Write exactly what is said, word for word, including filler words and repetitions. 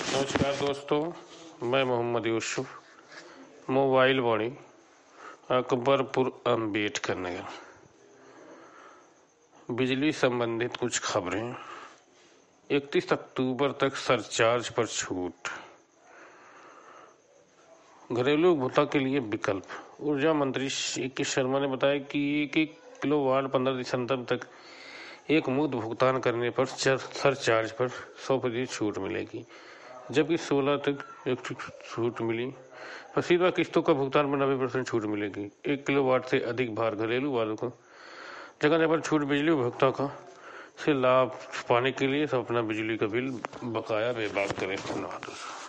नमस्कार दोस्तों, मैं मोहम्मद यूसुफ, मोबाइल वाणी, अकबरपुर अम्बेडकर नगर। बिजली संबंधित कुछ खबरें। इकतीस अक्टूबर तक सरचार्ज पर छूट। घरेलू उपभोक्ता के लिए विकल्प। ऊर्जा मंत्री ए के शर्मा ने बताया कि एक एक किलोवाट पंद्रह दिसंबर तक एक मुक्त भुगतान करने पर सरचार्ज पर सौ फीसदी छूट मिलेगी, जबकि सोलह तक एक छूट मिली। सीधा किस्तों का भुगतान पर नब्बे परसेंट छूट मिलेगी। एक किलोवाट से अधिक भार घरेलू वालों को जगह पर छूट। बिजली उपभोक्ता का से लाभ पाने के लिए सब अपना बिजली का बिल बकाया बेबाक करें। धन्यवाद।